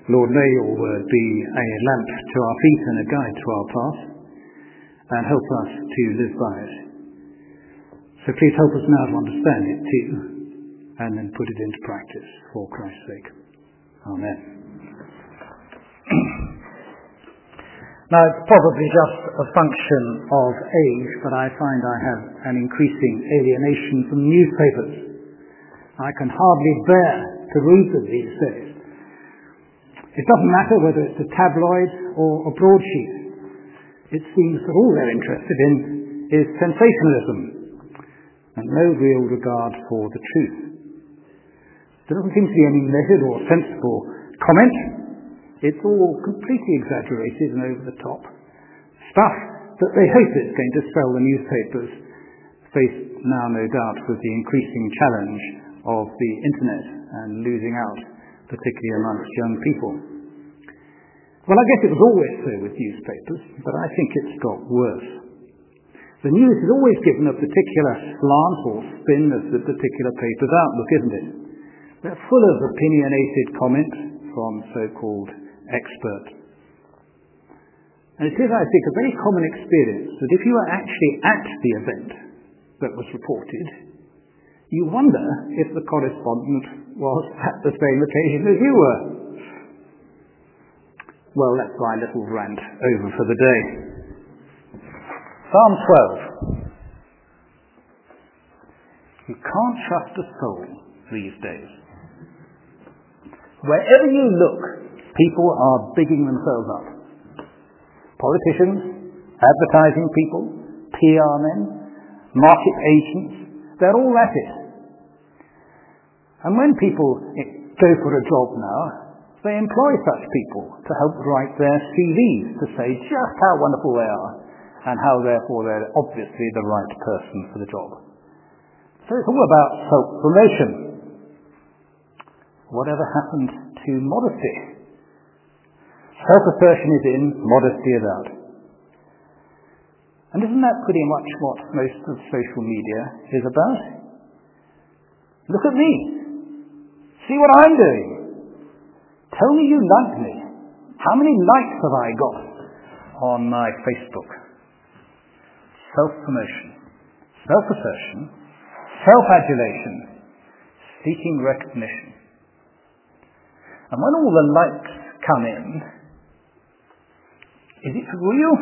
Lord, may your word be a lamp to our feet and a guide to our path, and help us to live by it. So please help us now to understand it too, and then put it into practice for Christ's sake. Amen. Now, it's probably just a function of age, but I find I have an increasing alienation from newspapers. I can hardly bear to read them these days. It doesn't matter whether it's a tabloid or a broadsheet. It seems that all they're interested in is sensationalism and no real regard for the truth. There doesn't seem to be any measured or sensible comment. It's all completely exaggerated and over the top. Stuff that they hope is going to sell the newspapers, faced now no doubt with the increasing challenge of the internet and losing out, particularly amongst young people. Well, I guess it was always so with newspapers, but I think it's got worse. The news is always given a particular slant or spin of the particular paper's outlook, isn't it? They're full of opinionated comment from so-called experts. And it is, I think, a very common experience that if you were actually at the event that was reported, you wonder if the correspondent was at the same occasion as you were. Well, that's my little rant over for the day. Psalm 12. You can't trust a soul these days. Wherever you look, people are bigging themselves up. Politicians, advertising people, PR men, market agents, they're all at it. And when people go for a job now, they employ such people to help write their CVs to say just how wonderful they are and how therefore they're obviously the right person for the job. So it's all about self-promotion. Whatever happened to modesty? Self-assertion is in, modesty is out. And isn't that pretty much what most of social media is about? Look at me. See what I'm doing. Tell me you like me. How many likes have I got on my Facebook? Self-promotion, self-assertion, self-adulation, seeking recognition. And when all the likes come in, is it real?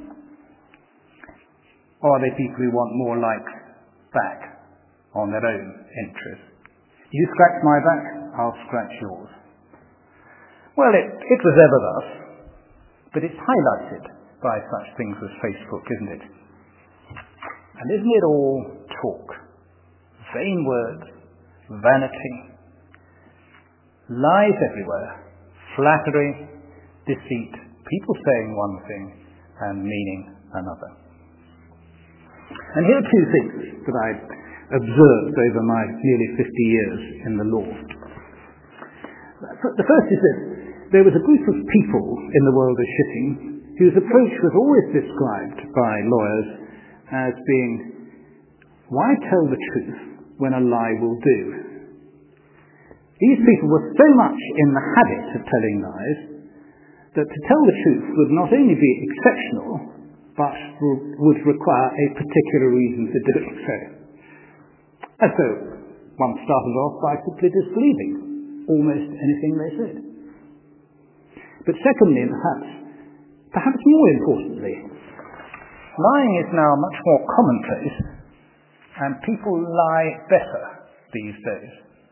Or are they people who want more likes back on their own interest? You scratch my back, I'll scratch yours. Well, it was ever thus, but it's highlighted by such things as Facebook, isn't it? And isn't it all talk? Vain words, vanity, lies everywhere, flattery, deceit, people saying one thing and meaning another. And here are two things that I observed over my nearly 50 years in the law. The first is this. There was a group of people in the world of shipping whose approach was always described by lawyers as being, why tell the truth when a lie will do? These people were so much in the habit of telling lies that to tell the truth would not only be exceptional, but would require a particular reason for doing so. And so one started off by simply disbelieving almost anything they said. But secondly, and perhaps more importantly, lying is now much more commonplace, and people lie better these days.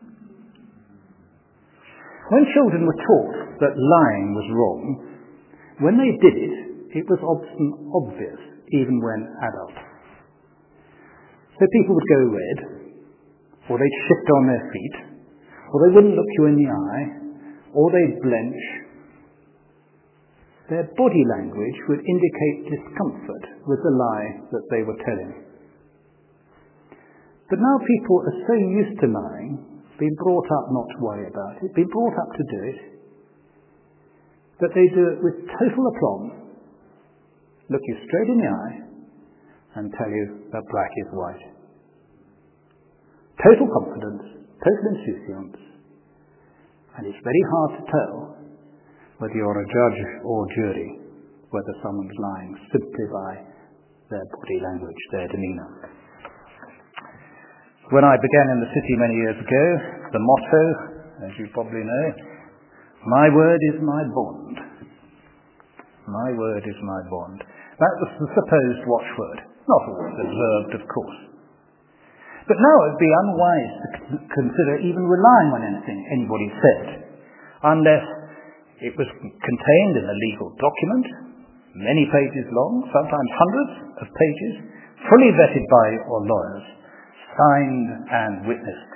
When children were taught that lying was wrong, when they did it, it was often obvious, even when adult. So people would go red, or they'd shift on their feet, or they wouldn't look you in the eye, or they'd blench. Their body language would indicate discomfort with the lie that they were telling. But now people are so used to lying, been brought up not to worry about it, been brought up to do it, that they do it with total aplomb, look you straight in the eye, and tell you that black is white. Total confidence, total insouciance, and it's very hard to tell whether you're a judge or jury, whether someone's lying simply by their body language, their demeanour. When I began in the city many years ago, the motto, as you probably know, my word is my bond. My word is my bond. That was the supposed watchword, not always observed, of course. But now it would be unwise to consider even relying on anything anybody said, unless it was contained in a legal document, many pages long, sometimes hundreds of pages, fully vetted by your lawyers, signed and witnessed.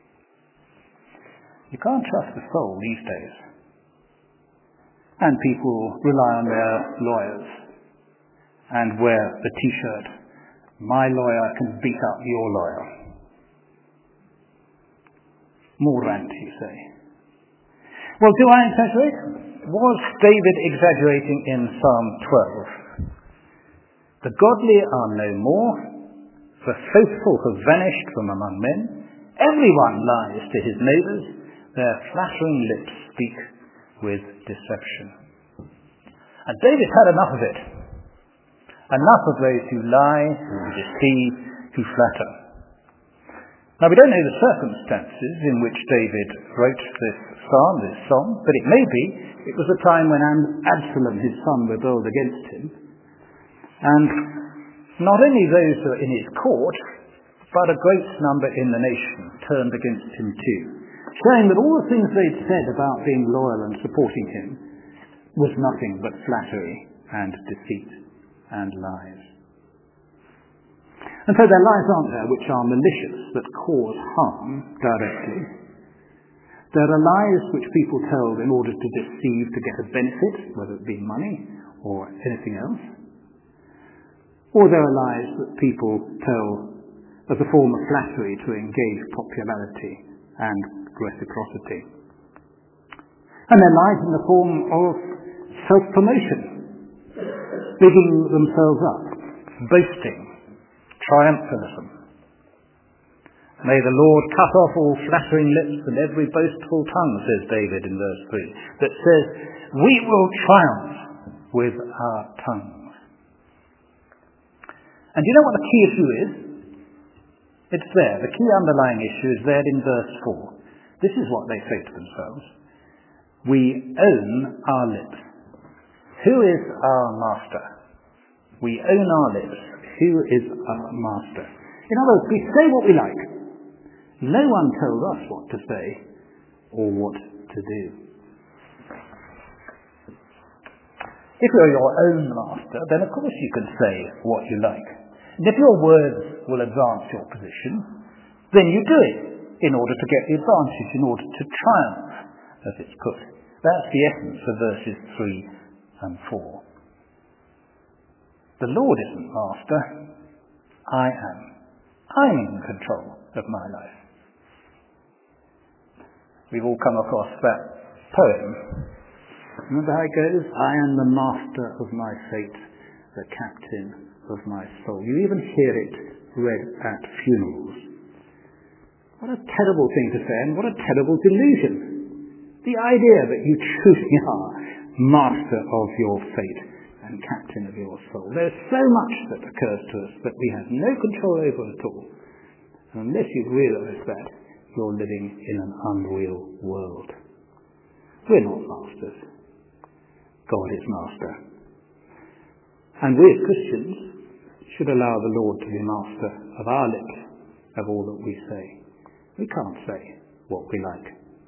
You can't trust the soul these days. And people rely on their lawyers and wear the t-shirt, my lawyer can beat up your lawyer. More rant, you say. Well, do I exaggerate? Was David exaggerating in Psalm 12? The godly are no more, the faithful have vanished from among men, everyone lies to his neighbours, their flattering lips speak with deception. And David had enough of it. Enough of those who lie, who deceive, who flatter. Now, we don't know the circumstances in which David wrote this psalm, this song, but it may be it was a time when Absalom, his son, rebelled against him. And not only those who were in his court, but a great number in the nation turned against him too, showing that all the things they'd said about being loyal and supporting him was nothing but flattery and deceit and lies. And so there are lies, aren't there, which are malicious, that cause harm directly. There are lies which people tell in order to deceive, to get a benefit, whether it be money or anything else. Or there are lies that people tell as a form of flattery to engage popularity and reciprocity. And there are lies in the form of self-promotion, bigging themselves up, boasting, triumphalism. May the Lord cut off all flattering lips and every boastful tongue, says David in verse 3, that says, we will triumph with our tongues. And do you know what the key issue is? It's there. The key underlying issue is there in verse 4. This is what they say to themselves. We own our lips. Who is our master? We own our lips. Who is our master? In other words, we say what we like. No one tells us what to say or what to do. If you're your own master, then of course you can say what you like. And if your words will advance your position, then you do it in order to get the advantage, in order to triumph, as it's put. That's the essence of verses 3 and 4. The Lord isn't master. I am. I'm in control of my life. We've all come across that poem. Remember how it goes? I am the master of my fate, the captain of my soul. You even hear it read at funerals. What a terrible thing to say, and what a terrible delusion. The idea that you truly are master of your fate and captain of your soul. There's so much that occurs to us that we have no control over at all. And unless you realise that, you're living in an unreal world. We're not masters. God is master. And we as Christians should allow the Lord to be master of our lips, of all that we say. We can't say what we like.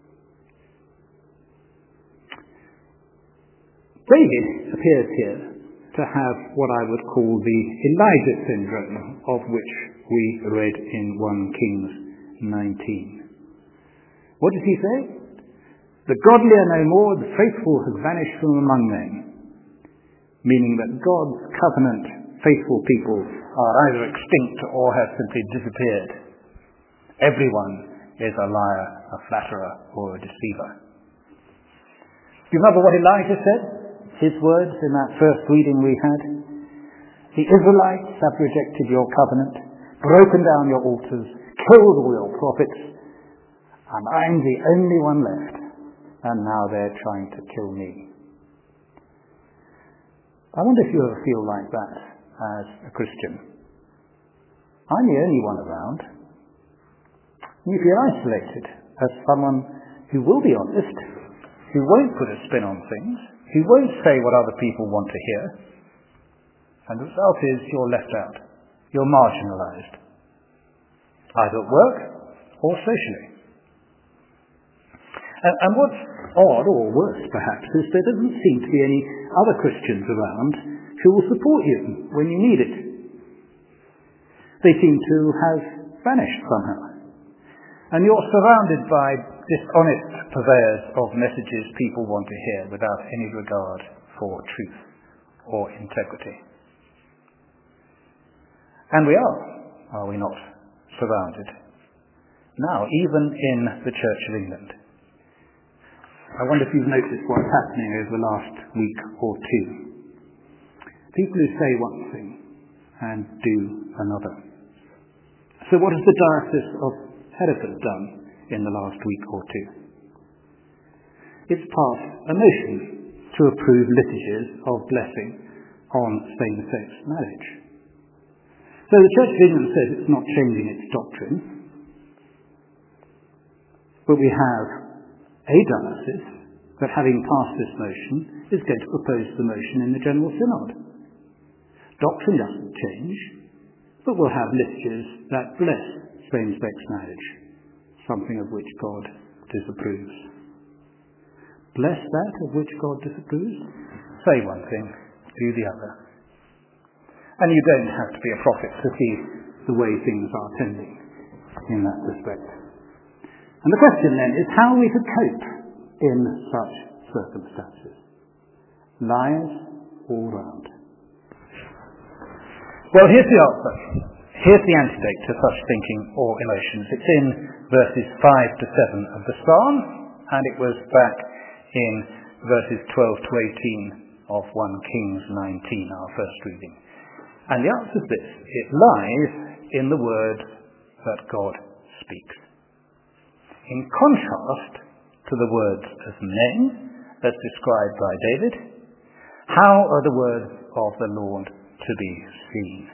David appears here to have what I would call the Elijah syndrome, of which we read in 1 Kings 19. What does he say? The godly are no more, the faithful have vanished from among men. Meaning that God's covenant faithful people are either extinct or have simply disappeared. Everyone is a liar, a flatterer, or a deceiver. Do you remember what Elijah said? His words in that first reading we had. The Israelites have rejected your covenant, broken down your altars, killed all your prophets, and I'm the only one left, and now they're trying to kill me. I wonder if you ever feel like that as a Christian. I'm the only one around. You feel isolated as someone who will be honest, who won't put a spin on things, who won't say what other people want to hear. And the result is you're left out. You're marginalized, either at work or socially. And what's odd, or worse perhaps, is there doesn't seem to be any other Christians around who will support you when you need it. They seem to have vanished somehow. And you're surrounded by dishonest purveyors of messages people want to hear without any regard for truth or integrity. And we are we not, surrounded? Now, even in the Church of England. I wonder if you've noticed what's happening over the last week or two. People who say one thing and do another. So what has the Diocese of Hereford done in the last week or two? It's passed a motion to approve liturgies of blessing on same-sex marriage. So the Church of England says it's not changing its doctrine, but we have a diocese that, having passed this motion, is going to propose the motion in the General Synod. Doctrine doesn't change, but we'll have liturgies that bless same-sex marriage, something of which God disapproves. Bless that of which God disapproves? Say one thing, do the other. And you don't have to be a prophet to see the way things are tending in that respect. And the question then is how we could cope in such circumstances. Lies all round. Well, here's the answer. Here's the antidote to such thinking or emotions. It's in verses 5 to 7 of the Psalm, and it was back in verses 12 to 18 of 1 Kings 19, our first reading. And the answer is this: it lies in the word that God speaks. In contrast to the words of men, as described by David, how are the words of the Lord to be seen?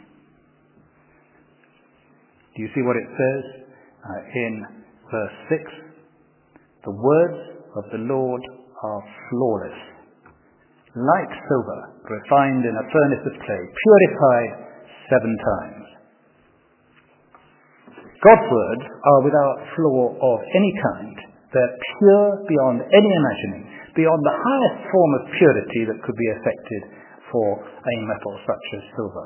Do you see what it says in verse 6? The words of the Lord are flawless, like silver refined in a furnace of clay, purified 7 times. God's words are without flaw of any kind. They're pure beyond any imagining, beyond the highest form of purity that could be affected for a metal such as silver.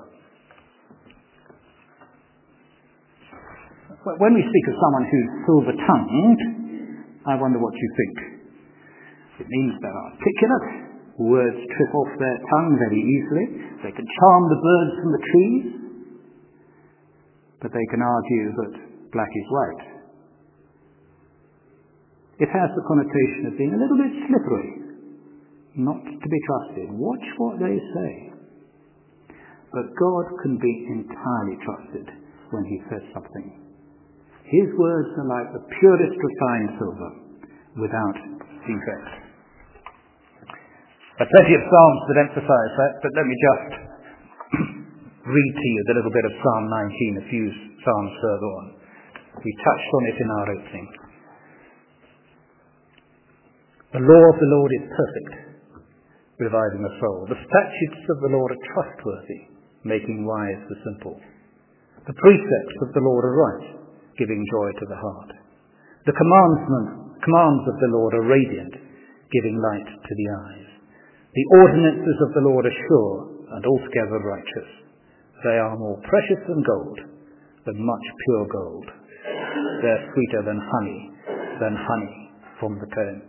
When we speak of someone who's silver-tongued, I wonder what you think. It means they're articulate. Words trip off their tongue very easily. They can charm the birds from the trees. But they can argue that black is white. It has the connotation of being a little bit slippery, not to be trusted. Watch what they say. But God can be entirely trusted when he says something. His words are like the purest refined silver, without defect. There are plenty of Psalms that emphasize that, but let me just read to you the little bit of Psalm 19, a few Psalms further on. We touched on it in our opening. The law of the Lord is perfect, reviving the soul. The statutes of the Lord are trustworthy, making wise the simple. The precepts of the Lord are right, giving joy to the heart. The commands of the Lord are radiant, giving light to the eyes. The ordinances of the Lord are sure and altogether righteous. They are more precious than gold, than much pure gold. They're sweeter than honey from the comb.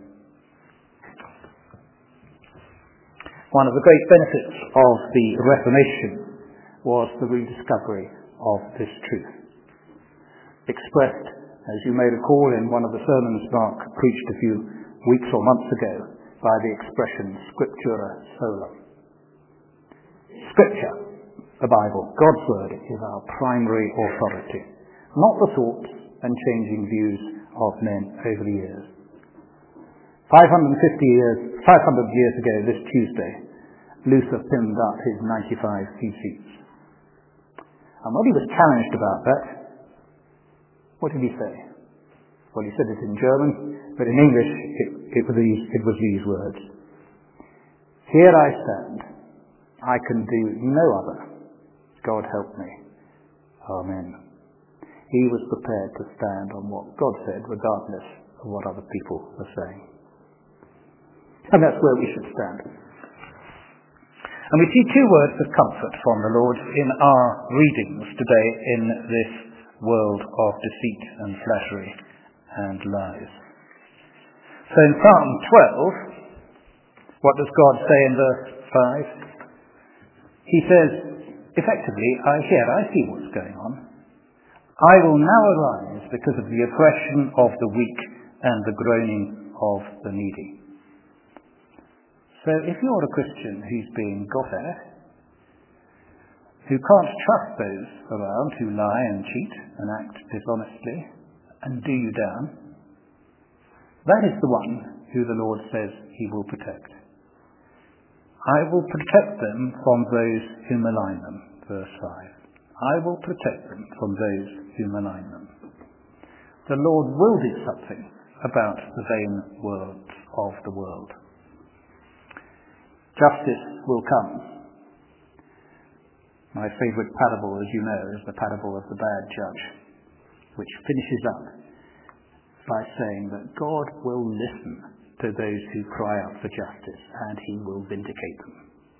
One of the great benefits of the Reformation was the rediscovery of this truth, expressed, as you may recall, in one of the sermons Mark preached a few weeks or months ago, by the expression Scriptura Sola. Scripture, the Bible, God's Word, is our primary authority, not the thoughts and changing views of men over the years. 500 years ago this Tuesday, Luther pinned up his 95 Theses. And when he was challenged about that, what did he say? Well, he said it in German, but in English it was these words. Here I stand. I can do no other. God help me. Amen. He was prepared to stand on what God said, regardless of what other people were saying. And that's where we should stand. And we see two words of comfort from the Lord in our readings today in this world of deceit and flattery and lies. So in Psalm 12, what does God say in verse 5? He says, effectively, I see what's going on. I will now arise because of the oppression of the weak and the groaning of the needy. So if you're a Christian who's being got at, who can't trust those around who lie and cheat and act dishonestly and do you down, that is the one who the Lord says he will protect. I will protect them from those who malign them, verse 5. I will protect them from those who malign them. The Lord will do something about the vain words of the world. Justice will come. My favourite parable, as you know, is the parable of the bad judge, which finishes up by saying that God will listen to those who cry out for justice, and he will vindicate them.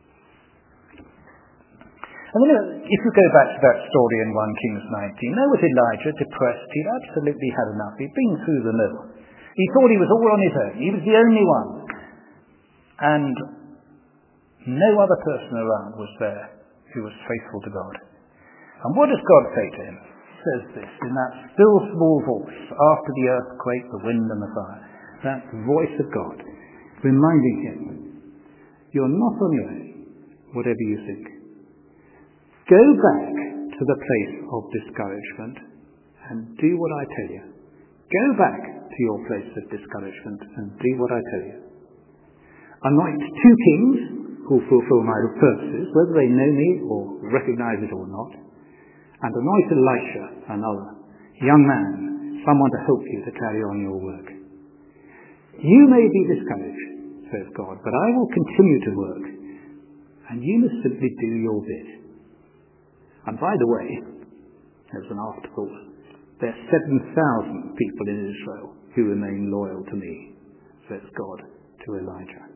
And then if you go back to that story in 1 Kings 19, there was Elijah, depressed. He'd absolutely had enough. He'd been through the mill. He thought he was all on his own. He was the only one. And no other person around was there who was faithful to God. And what does God say to him? He says this in that still small voice, after the earthquake, the wind and the fire, that voice of God, reminding him, you're not on your own, whatever you think. Go back to the place of discouragement and do what I tell you. Go back to your place of discouragement and do what I tell you. Anoint 2 kings who fulfill my purposes, whether they know me or recognize it or not, and anoint Elisha, another young man, someone to help you to carry on your work. You may be discouraged, says God, but I will continue to work, and you must simply do your bit. And by the way, as an afterthought, there are 7,000 people in Israel who remain loyal to me, says God to Elijah.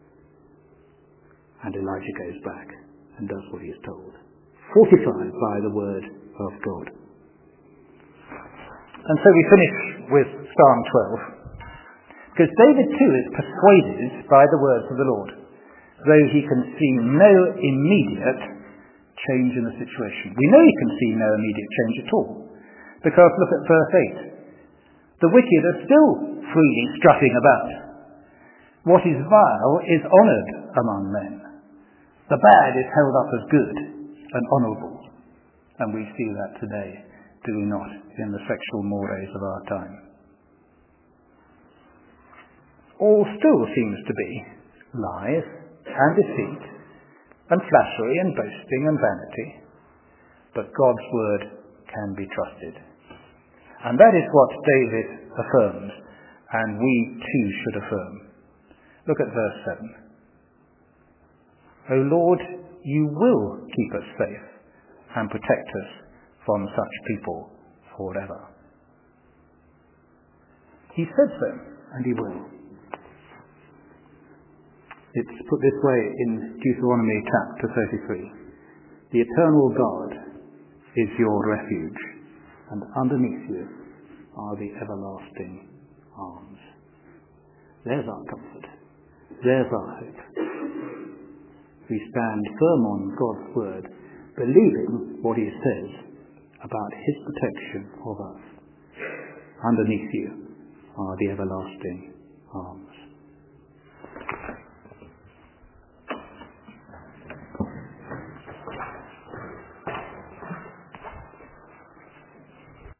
And Elijah goes back and does what he is told, fortified by the word of God. And so we finish with Psalm 12, because David too is persuaded by the words of the Lord, though he can see no immediate change in the situation. We know he can see no immediate change at all, because look at verse 8. The wicked are still freely strutting about. What is vile is honoured among men. The bad is held up as good and honourable. And we see that today, do we not, in the sexual mores of our time. All still seems to be lies and deceit and flattery and boasting and vanity. But God's word can be trusted. And that is what David affirms, and we too should affirm. Look at verse 7. O Lord, you will keep us safe and protect us from such people forever. He said so, and he will. It's put this way in Deuteronomy chapter 33. The eternal God is your refuge, and underneath you are the everlasting arms. There's our comfort. There's our hope. We stand firm on God's word, believing what he says about his protection of us. Underneath you are the everlasting arms.